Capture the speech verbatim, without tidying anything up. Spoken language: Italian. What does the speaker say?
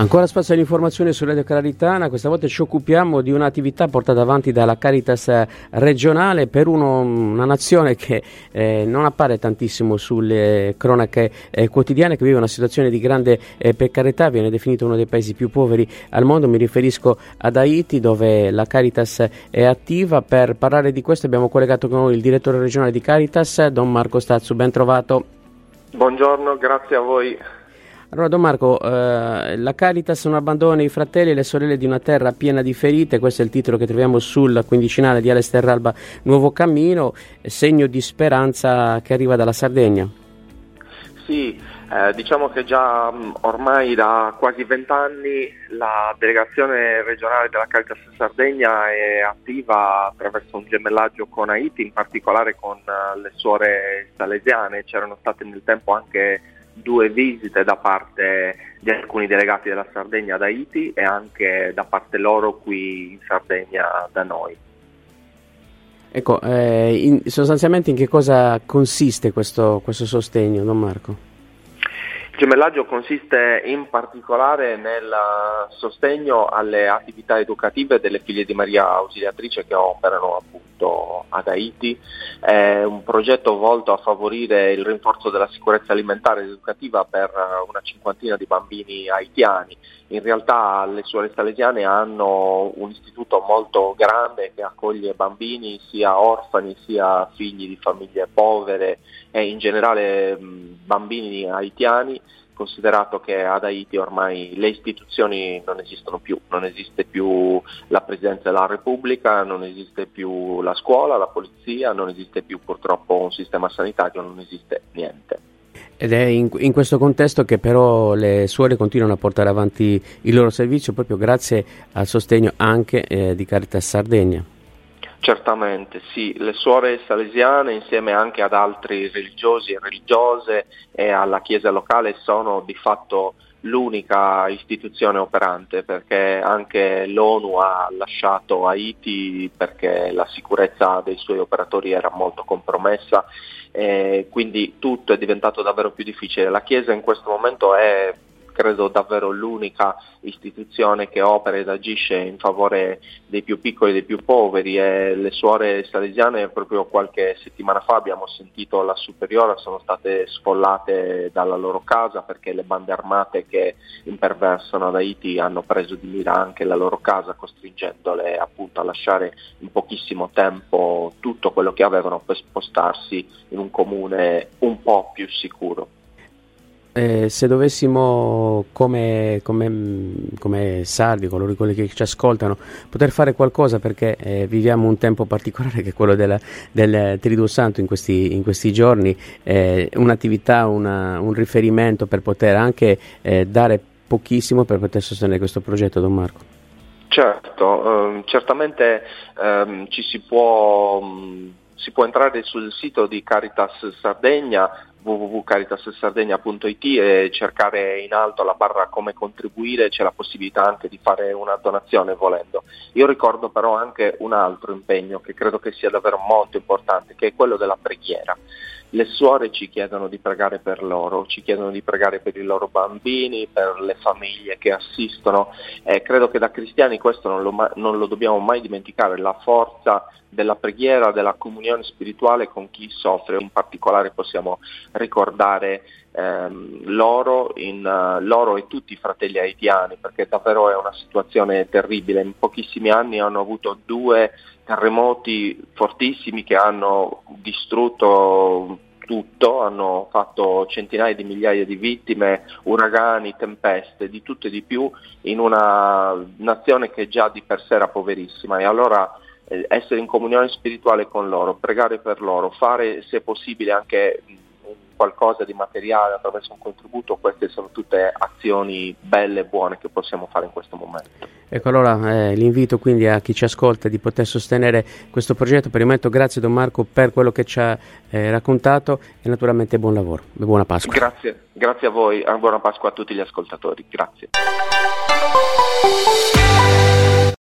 Ancora spazio all'informazione su Radio Caritana, questa volta ci occupiamo di un'attività portata avanti dalla Caritas regionale per uno, una nazione che eh, non appare tantissimo sulle cronache eh, quotidiane, che vive una situazione di grande eh, precarietà, viene definito uno dei paesi più poveri al mondo. Mi riferisco ad Haiti, dove la Caritas è attiva. Per parlare di questo abbiamo collegato con noi il direttore regionale di Caritas, Don Marco Stazzu. Ben trovato. Buongiorno, grazie a voi. Allora Don Marco, eh, la Caritas non abbandona i fratelli e le sorelle di una terra piena di ferite, questo è il titolo che troviamo sul quindicinale di Alester Alba Nuovo Cammino, segno di speranza che arriva dalla Sardegna. Sì, eh, diciamo che già mh, ormai da quasi vent'anni la delegazione regionale della Caritas Sardegna è attiva attraverso un gemellaggio con Haiti, in particolare con uh, le suore salesiane. C'erano state nel tempo anche due visite da parte di alcuni delegati della Sardegna ad Haiti e anche da parte loro qui in Sardegna da noi. Ecco, eh, in, sostanzialmente in che cosa consiste questo, questo sostegno, Don Marco? Il gemellaggio consiste in particolare nel sostegno alle attività educative delle figlie di Maria Ausiliatrice che operano appunto ad Haiti. È un progetto volto a favorire il rinforzo della sicurezza alimentare ed educativa per una cinquantina di bambini haitiani. In realtà le suore salesiane hanno un istituto molto grande che accoglie bambini sia orfani sia figli di famiglie povere e in generale mh, bambini haitiani, considerato che ad Haiti ormai le istituzioni non esistono più, non esiste più la Presidenza della Repubblica, non esiste più la scuola, la polizia, non esiste più purtroppo un sistema sanitario, non esiste niente. Ed è in, in questo contesto che però le suore continuano a portare avanti il loro servizio proprio grazie al sostegno anche eh, di Caritas Sardegna. Certamente, sì, le suore salesiane insieme anche ad altri religiosi e religiose e alla chiesa locale sono di fatto l'unica istituzione operante, perché anche l'ONU ha lasciato Haiti perché la sicurezza dei suoi operatori era molto compromessa e quindi tutto è diventato davvero più difficile. La Chiesa in questo momento è credo davvero l'unica istituzione che opera ed agisce in favore dei più piccoli e dei più poveri, e le suore salesiane proprio qualche settimana fa abbiamo sentito la superiora, sono state sfollate dalla loro casa perché le bande armate che imperversano ad Haiti hanno preso di mira anche la loro casa, costringendole appunto a lasciare in pochissimo tempo tutto quello che avevano per spostarsi in un comune un po' più sicuro. Eh, se dovessimo come, come, come sardi, coloro quelli che ci ascoltano, poter fare qualcosa, perché eh, viviamo un tempo particolare che è quello della, del Triduo Santo in questi, in questi giorni, eh, un'attività, una, un riferimento per poter anche eh, dare pochissimo per poter sostenere questo progetto, Don Marco. Certo, ehm, certamente ehm, ci si può, mh, si può entrare sul sito di Caritas Sardegna w w w punto caritas sardegna punto i t e cercare in alto la barra come contribuire, c'è la possibilità anche di fare una donazione volendo. Io ricordo però anche un altro impegno che credo che sia davvero molto importante, che è quello della preghiera. Le suore ci chiedono di pregare per loro, ci chiedono di pregare per i loro bambini, per le famiglie che assistono, e credo che da cristiani questo non lo, non lo dobbiamo mai dimenticare, la forza della preghiera, della comunione spirituale con chi soffre. In particolare possiamo ricordare ehm, loro, in, uh, loro e tutti i fratelli haitiani, perché davvero è una situazione terribile. In pochissimi anni hanno avuto due terremoti fortissimi che hanno distrutto tutto, hanno fatto centinaia di migliaia di vittime, uragani, tempeste, di tutto e di più, in una nazione che già di per sé era poverissima. E allora eh, essere in comunione spirituale con loro, pregare per loro, fare se possibile anche qualcosa di materiale attraverso un contributo, queste sono tutte azioni belle e buone che possiamo fare in questo momento. Ecco, allora eh, l'invito quindi a chi ci ascolta di poter sostenere questo progetto. Per il momento grazie Don Marco per quello che ci ha eh, raccontato e naturalmente buon lavoro e buona Pasqua. Grazie, grazie a voi, buona Pasqua a tutti gli ascoltatori, grazie.